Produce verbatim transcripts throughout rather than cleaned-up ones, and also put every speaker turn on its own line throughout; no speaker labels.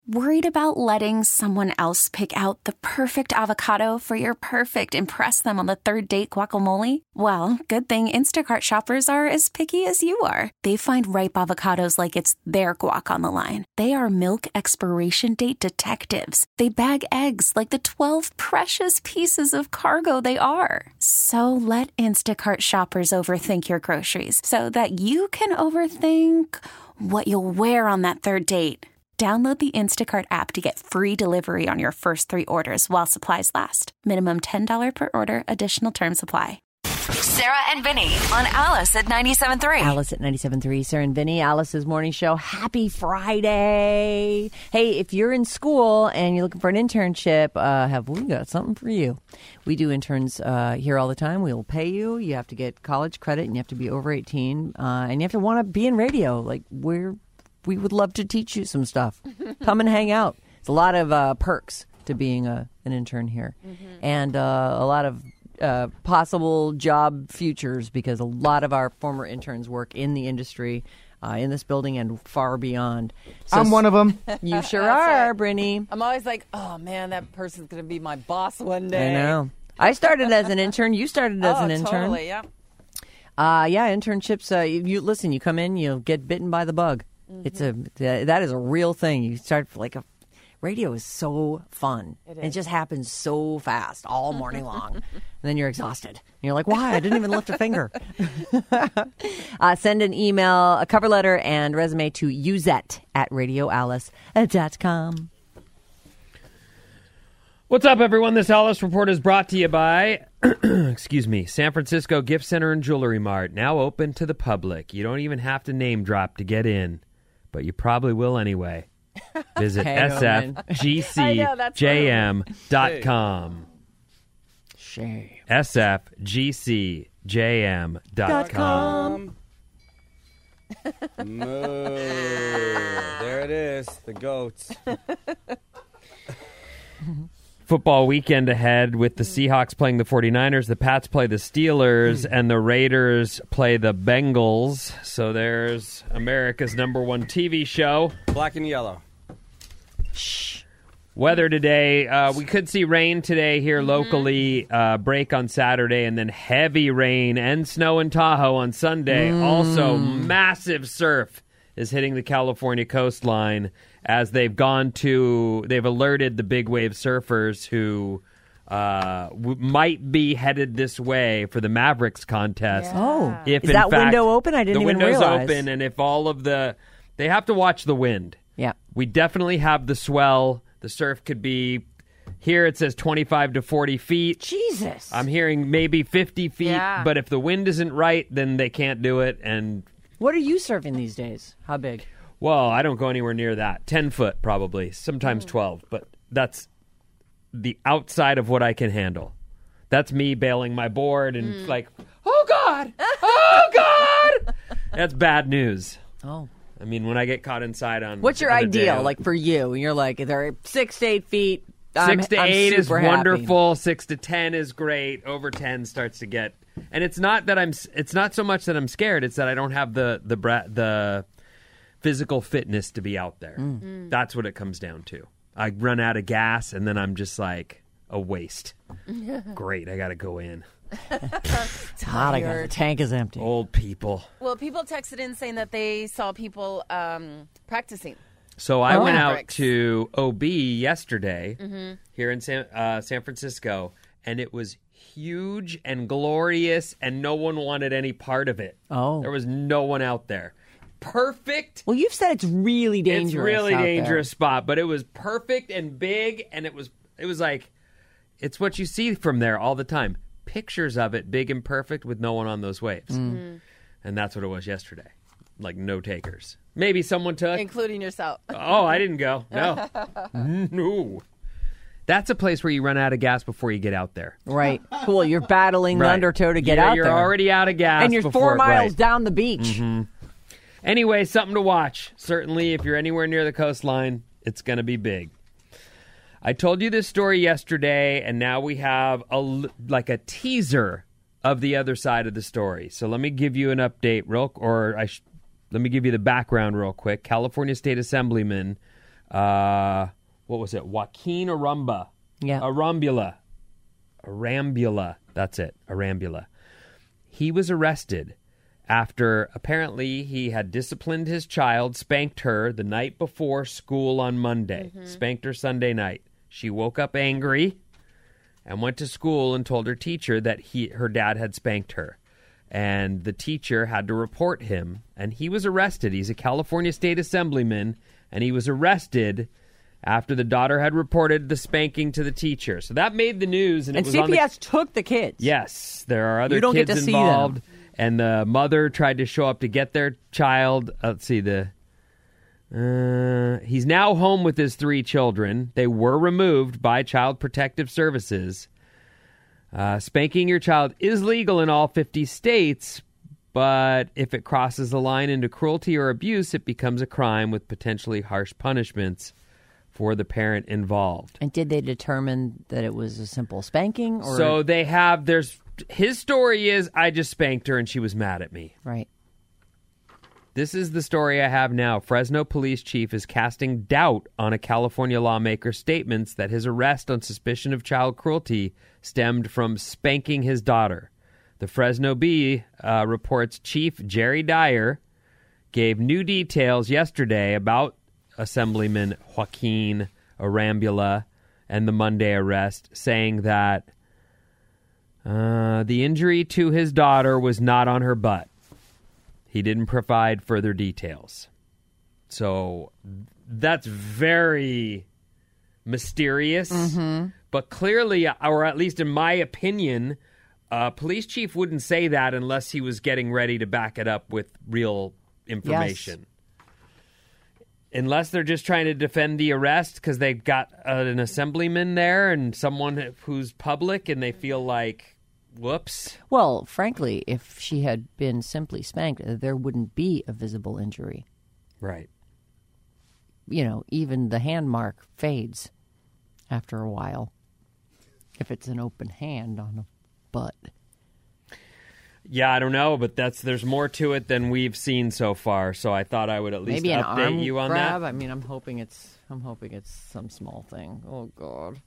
Worried about letting someone else pick out the perfect avocado for your perfect impress them on the third date guacamole? Well, good thing Instacart shoppers are as picky as you are. They find ripe avocados like it's their guac on the line. They are milk expiration date detectives. They bag eggs like the twelve precious pieces of cargo they are. So let Instacart shoppers overthink your groceries so that you can overthink what you'll wear on that third date. Download the Instacart app to get free delivery on your first three orders while supplies last. Minimum ten dollars per order. Additional terms apply.
Sarah and Vinny on Alice at ninety-seven point three.
Alice at ninety-seven point three. Sarah and Vinny, Alice's morning show. Happy Friday. Hey, if you're in school and you're looking for an internship, uh, have we got something for you? We do interns uh, here all the time. We will pay you. You have to get college credit and you have to be over eighteen. Uh, and you have to want to be in radio. Like, we're... We would love to teach you some stuff. Come and hang out. It's a lot of uh, perks to being a, an intern here. Mm-hmm. And uh, a lot of uh, possible job futures because a lot of our former interns work in the industry, uh, in this building and far beyond. So
I'm one of them.
You sure are,
right.
Brinny.
I'm always like, oh, man, that person's going to be my boss one day.
I know. I started as an intern. You started as
oh,
an intern.
totally, yeah.
Uh, yeah, internships, uh, you, you listen, you come in, you get bitten by the bug. Mm-hmm. It's a that is a real thing. You start like a radio is so fun. It, is. It just happens so fast all morning long, and then you're exhausted. And you're like, "Why? I didn't even lift a finger." uh, send an email, a cover letter, and resume to uzet at radio alice dot com.
What's up, everyone? This Alice Report is brought to you by, excuse me, San Francisco Gift Center and Jewelry Mart, now open to the public. You don't even have to name drop to get in, but you probably will anyway. Visit S F G C J M dot com.
Shame.
S F G C J M dot com.
Moo. There it is, the goats.
Football weekend ahead with the Seahawks playing the forty-niners, the Pats play the Steelers, and the Raiders play the Bengals. So there's America's number one T V show.
Black and yellow.
Shh. Weather today, uh, we could see rain today here locally, uh, break on Saturday, and then heavy rain and snow in Tahoe on Sunday. Mm. Also, massive surf is hitting the California coastline as they've gone to, they've alerted the big wave surfers who uh, w- might be headed this way for the Mavericks contest.
Yeah. Oh,
if
is
in
that
fact,
window open? I didn't
the
even
window's
realize.
open, and if all of the, they have to watch the wind.
Yeah.
We definitely have the swell. The surf could be, here it says twenty-five to forty feet.
Jesus.
I'm hearing maybe fifty feet,
Yeah.
but if the wind isn't right, then they can't do it. And
what are you surfing these days? How big?
well, I don't go anywhere near that. ten foot probably, sometimes twelve, but that's the outside of what I can handle. That's me bailing my board and
Mm.
like, oh God, oh God. That's bad news.
Oh.
I mean, when I get caught inside on
What's your
on a
ideal,
day,
like, for you? You're like, they're six to eight feet. I'm,
Six to
I'm
eight is
super happy.
wonderful. Six to ten is great. Over ten starts to get, and it's not that I'm. It's not so much that I'm scared. It's that I don't have the the bra- the physical fitness to be out there.
Mm. Mm.
That's what it comes down to. I run out of gas, and then I'm just like a waste. Great, I got to go in.
It's hot again. The tank is empty.
Old people.
Well, people texted in saying that they saw people um, practicing.
So I
Oh.
went out
Mavericks.
to O B yesterday
Mm-hmm.
here in San, uh, San Francisco, and it was huge and glorious, and no one wanted any part of it.
Oh.
There was no one out there. Perfect.
Well, you've said it's really dangerous.
It's really
out
dangerous spot, but it was perfect and big, and it was it was like it's what you see from there all the time. Pictures of it, big and perfect, with no one on those waves,
Mm-hmm.
and that's what it was yesterday. Like no takers. Maybe someone took.
Including yourself.
Oh, I didn't go. No. No. That's a place where you run out of gas before you get out there.
there. Right. Cool. You're battling
Right.
the undertow to get
Yeah,
out
you're
there.
already out of gas.
and you're
before,
four miles
right.
down the beach.
Mm-hmm. Anyway, something to watch. Certainly, if you're anywhere near the coastline, it's going to be big. I told you this story yesterday, and now we have a like a teaser of the other side of the story. So let me give you an update, real, or I sh- let me give you the background real quick. California State Assemblyman Uh, what was it? Joaquin Arumba.
Yeah.
Arambula. Arambula. That's it. Arambula. He was arrested after apparently he had disciplined his child, spanked her the night before school on Monday, mm-hmm. spanked her Sunday night. She woke up angry and went to school and told her teacher that he her dad had spanked her. And the teacher had to report him, and he was arrested. He's a California state assemblyman, and he was arrested after the daughter had reported the spanking to the teacher. So that made the news. And,
and
it was
C P S
on the...
took the kids.
Yes, there are other
you don't
kids
get to
involved.
See them.
And the mother tried to show up to get their child. Uh, let's see, the uh, he's now home with his three children. They were removed by Child Protective Services. Uh, spanking your child is legal in all fifty states, but if it crosses the line into cruelty or abuse, it becomes a crime with potentially harsh punishments for the parent involved.
And did they determine that it was a simple spanking? Or...
So they have, there's, his story is, I just spanked her and she was mad at me.
Right.
This is the story I have now. Fresno police chief is casting doubt on a California lawmaker's statements that his arrest on suspicion of child cruelty stemmed from spanking his daughter. The Fresno Bee uh, reports Chief Jerry Dyer gave new details yesterday about Assemblyman Joaquin Arambula and the Monday arrest, saying that uh, the injury to his daughter was not on her butt. He didn't provide further details. So that's very mysterious. Mm-hmm. But clearly, or at least in my opinion, a police chief wouldn't say that unless he was getting ready to back it up with real information. Yes. Unless they're just trying to defend the arrest because they've got uh, an assemblyman there and someone who's public and they feel like, whoops.
Well, frankly, if she had been simply spanked, there wouldn't be a visible injury.
Right.
You know, even the hand mark fades after a while if it's an open hand on a butt.
Yeah, I don't know, but that's there's more to it than we've seen so far. So I thought I would at least
Maybe an
update
arm
you on
grab.
that.
I mean, I'm hoping it's I'm hoping it's some small thing. Oh God,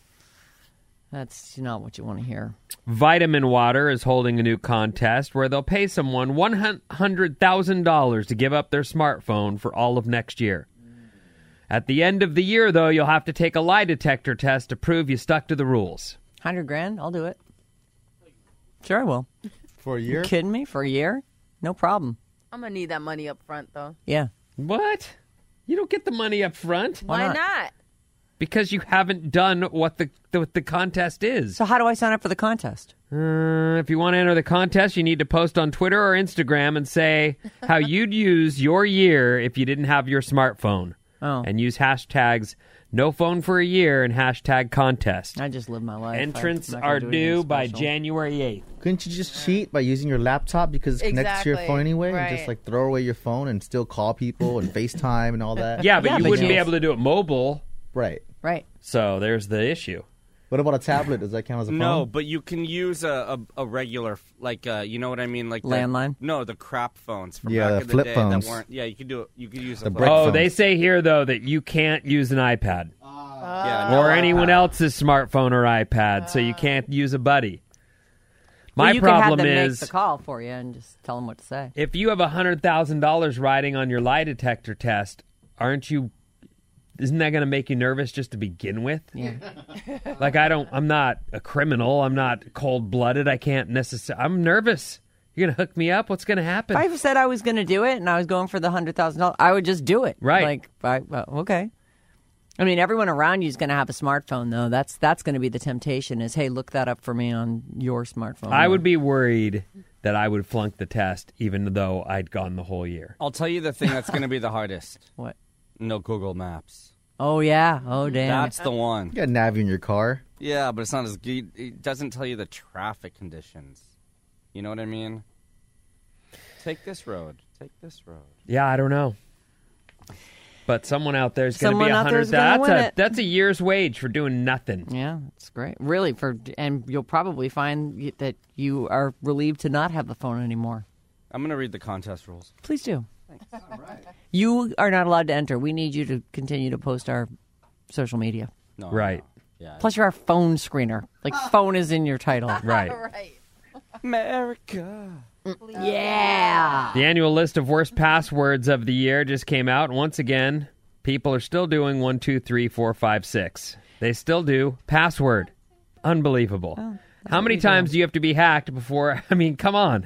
that's not what you want to hear.
Vitamin Water is holding a new contest where they'll pay someone one hundred thousand dollars to give up their smartphone for all of next year. At the end of the year, though, you'll have to take a lie detector test to prove you stuck to the rules.
Hundred grand, I'll do it. Sure, I will.
For a year?
You kidding me? For a year? No problem.
I'm going to need that money up front, though.
Yeah.
What? You don't get the money up front?
Why, Why not? not?
Because you haven't done what the, the what the contest is.
So how do I sign up for the contest?
Uh, if you want to enter the contest, you need to post on Twitter or Instagram and say how you'd use your year if you didn't have your smartphone.
Oh.
And use hashtags no phone for a year and hashtag contest.
I just live my life.
Entrants are due by January eighth.
Couldn't you just cheat by using your laptop because it's connected
exactly.
to your phone anyway?
Right.
And just like throw away your phone and still call people and FaceTime and all that?
Yeah, but
yeah,
you
but
wouldn't
you-
be able to do it mobile.
Right.
Right.
So there's the issue.
What about a tablet? Does that count as a phone?
No, but you can use a, a, a regular, like, uh, you know what I mean? Like the,
Landline?
No, the crap phones from
Yeah,
back
the
in the
flip
day
phones.
that weren't. Yeah, you could do it. You could use a
The
flip
brick
Oh,
phones.
they say here, though, that you can't use an iPad.
Yeah, no,
or
uh,
anyone else's smartphone or iPad, so you can't use a buddy. My
well, you
problem
could have them
is
make the call for you and just tell them what to say.
if you have one hundred thousand dollars riding on your lie detector test, aren't you isn't that going to make you nervous just to begin with?
Yeah.
Like I don't I'm not a criminal, I'm not cold-blooded, I can't necessarily I'm nervous. You're going to hook me up? What's going to happen?
If I said I was going to do it and I was going for the one hundred thousand dollars, I would just do it.
Right.
Like, I, well, okay. I mean, everyone around you is going to have a smartphone, though. That's that's going to be the temptation is, hey, look that up for me on your smartphone.
I would be worried that I would flunk the test even though I'd gone the whole year.
I'll tell you the thing that's going to be the hardest.
What?
No Google Maps.
Oh, yeah. Oh, damn.
That's the one.
You got Navi in your car.
Yeah, but it's not as good. It doesn't tell you the traffic conditions. You know what I mean? Take this road. Take this road.
Yeah, I don't know. But someone out there is going to
Someone
be a
out there is
hundred.
gonna
That's
win
a
it.
that's a year's wage for doing nothing.
Yeah, it's great. Really, for and you'll probably find that you are relieved to not have the phone anymore.
I'm going to read the contest rules.
Please do. You are not allowed to enter. We need you to continue to post our social media.
No,
Right.
no. Yeah.
Plus, you're our phone screener. Like, phone is in your title.
Right.
Right.
America.
Yeah.
The annual list of worst passwords of the year just came out. And once again, people are still doing one, two, three, four, five, six. They still do password. Unbelievable.
Oh,
How many times do you have to be hacked before? I mean, come on.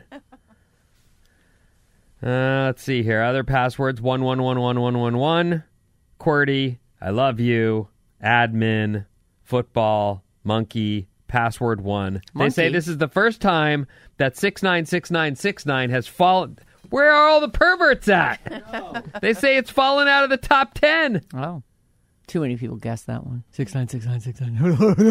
Uh, let's see here. Other passwords: one one one one one one one. QWERTY. I love you. Admin. Football. Monkey. Password one. They say
Monkey?
this is the first time that six nine six nine six nine has fallen. Where are all the perverts at? They say it's fallen out of the top ten.
Oh. Too many people guessed that one. Six nine six nine six nine.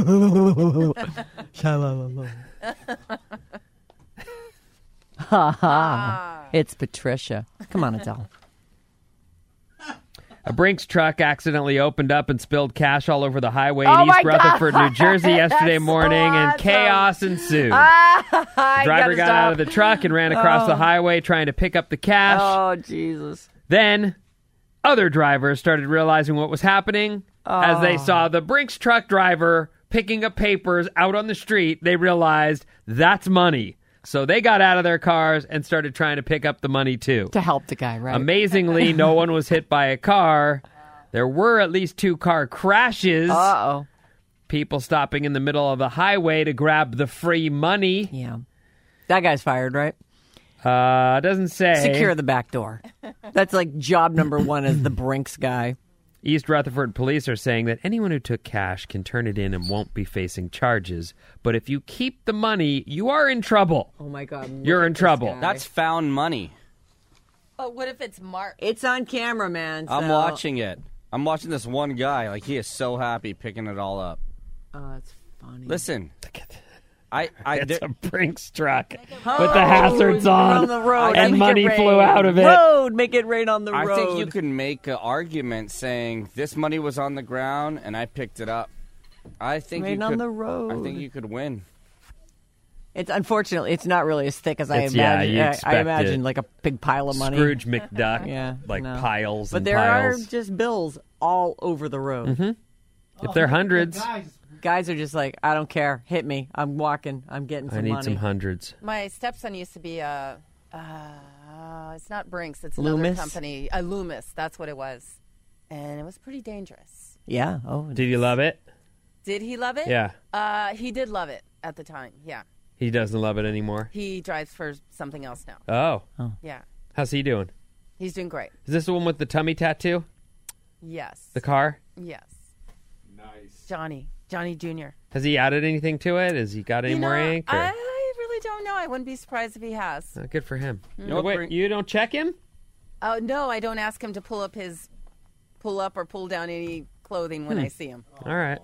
Ha ha. It's Patricia. Come on, Adele.
A Brinks truck accidentally opened up and spilled cash all over the highway
Oh
in
my
East Rutherford, New Jersey yesterday
That's so
morning, and
awesome.
chaos ensued.
Ah,
The driver got out of the truck and ran across the highway trying to pick up the cash.
Oh, Jesus.
Then other drivers started realizing what was happening as they saw the Brinks truck driver picking up papers out on the street. They realized that's money. So they got out of their cars and started trying to pick up the money too.
To help the guy, right?
Amazingly, no one was hit by a car. There were at least two car crashes.
Uh-oh.
People stopping in the middle of the highway to grab the free money.
Yeah. That guy's fired, right?
Uh, doesn't say.
Secure the back door. That's like job number one as the Brinks guy.
East Rutherford police are saying that anyone who took cash can turn it in and won't be facing charges. But if you keep the money, you are in trouble.
Oh, my God. look
You're
at
in
this
trouble.
guy.
That's found money.
But what if it's marked?
It's on camera, man.
I'm
so-
watching it. I'm watching this one guy. Like, he is so happy picking it all up.
Oh, that's funny.
Listen. I, I,
It's
there-
a Brinks truck with the hazards on,
on the road.
and
Make it
money
rain.
flew out of it.
Road, make it rain on the
I
road.
think you can make an argument saying this money was on the ground and I picked it up. I think
Rain
you
on
could,
the road.
I think you could win.
It's unfortunately it's not really as thick as I
It's- yeah,
imagine.
you
I- I
expect
imagine
it.
like a big pile of money.
Scrooge McDuck,
Yeah,
like
no.
piles
But
and
there
piles.
are just bills all over the road.
Mm-hmm. If they're hundreds,
Guys are just like, I don't care. Hit me. I'm walking. I'm getting some
I need
money.
some hundreds.
My stepson used to be a. Uh, it's not Brinks. It's another
Loomis?
company. A Loomis. That's what it was, and it was pretty dangerous.
Yeah. Oh.
Did you love it?
Did he love it?
Yeah.
Uh, he did love it at the time. Yeah.
He doesn't love it anymore.
He drives for something else now.
Oh.
Yeah.
How's he doing?
He's doing great.
Is this the one with the tummy tattoo?
Yes.
The car?
Yes. Nice. Johnny. Johnny Junior
Has he added anything to it? Has he got any
You
more
know,
ink? Or?
I really don't know. I wouldn't be surprised if he has.
Oh, good for him.
You know what,
Wait,
Brin-
you don't check him?
Oh no, I don't ask him to pull up his, pull up or pull down any clothing when I see him.
All right.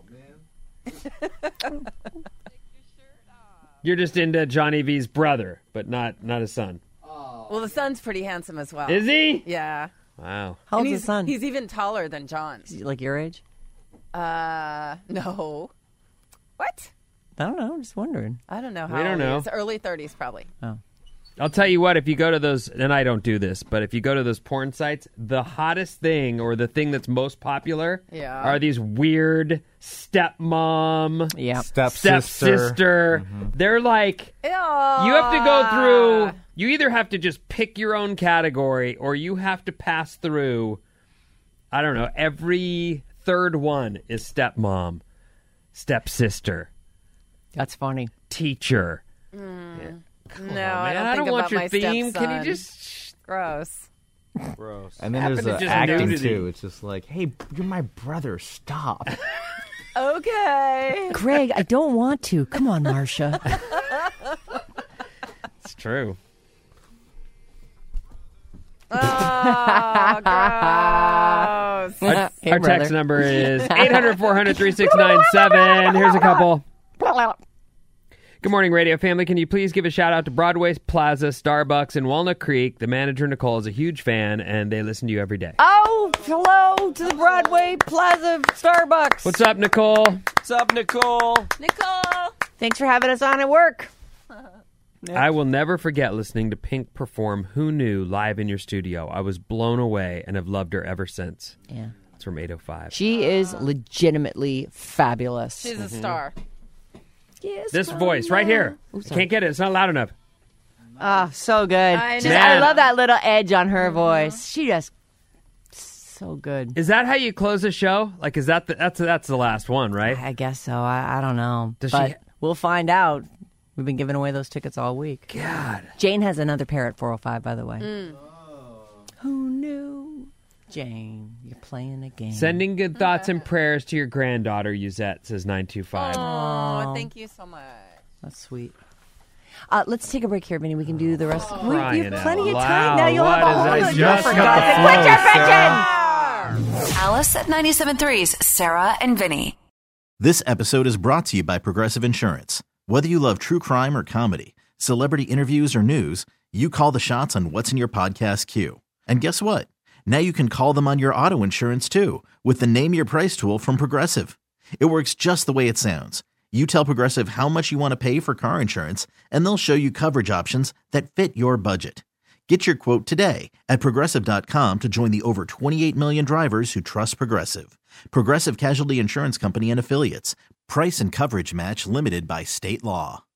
You're just into Johnny V's brother, but not not his son.
Well, the son's pretty handsome as well.
Is he?
Yeah.
Wow.
How
And
old's
he's,
the son?
He's even taller than John.
Is he like your age?
Uh, no. What?
I don't know. I'm just wondering.
I don't know how.
We don't
old he
know.
is. Early thirties, probably.
I'll tell you what, if you go to those, and I don't do this, but if you go to those porn sites, the hottest thing or the thing that's most popular
Yeah.
are these weird stepmom,
Yeah.
Stepsister.
stepsister. They're like, you have to go through, you either have to just pick your own category or you have to pass through, I don't know, every third one is stepmom, stepsister,
That's funny.
teacher.
No,
Man,
I don't,
I
think
don't want
about
your
my
theme.
stepson.
Can you just...
Gross.
Gross.
And then
Happened
there's
to
the
just
acting
nudity.
too. It's just like, hey, you're my brother. Stop.
Okay.
Greg, I don't want to. Come on, Marcia.
It's true.
Oh, gross.
Our,
Hey,
our
brother.
text number is eight hundred, four hundred, three six nine seven. Here's a couple. Good morning, radio family. Can you please give a shout out to Broadway Plaza, Starbucks in Walnut Creek? The manager, Nicole, is a huge fan, and they listen to you every day.
Oh, hello to the Broadway Plaza Starbucks.
What's up, Nicole?
What's up, Nicole?
Nicole.
Thanks for having us on at work.
I will never forget listening to Pink perform Who Knew live in your studio. I was blown away and have loved her ever since.
Yeah.
It's from eight oh five.
She is legitimately fabulous.
She's a star.
Yes,
This voice right here.
Ooh,
I
sorry.
can't get it. It's not loud enough.
Oh, so good.
I
Just,
know.
I love that little edge on her voice. She just so good.
Is that how you close a show? Like, is that the, that's that's the last one, right?
I guess so. I, I don't know.
Does
but
she-
we'll find out. We've been giving away those tickets all week.
God.
Jane has another pair at four oh five, by the way. Who knew? Jane, you're playing a game.
Sending good thoughts and prayers to your granddaughter, Yuzette, says nine two five.
Oh, thank you so much.
That's sweet. Uh, let's take a break here, Vinny. We can do the rest.
Oh,
we, we
crying
have
out
plenty of
loud.
time. Now you'll
What
have a
is
whole
that?
other-
Just
For
got
God's
the
sake, quit
flow,
your bitching!
Alice at ninety-seven point three's Sarah and Vinny.
This episode is brought to you by Progressive Insurance. Whether you love true crime or comedy, celebrity interviews or news, you call the shots on what's in your podcast queue. And guess what? Now you can call them on your auto insurance too with the Name Your Price tool from Progressive. It works just the way it sounds. You tell Progressive how much you want to pay for car insurance, and they'll show you coverage options that fit your budget. Get your quote today at Progressive dot com to join the over twenty-eight million drivers who trust Progressive. Progressive Casualty Insurance Company and Affiliates. Price and coverage match limited by state law.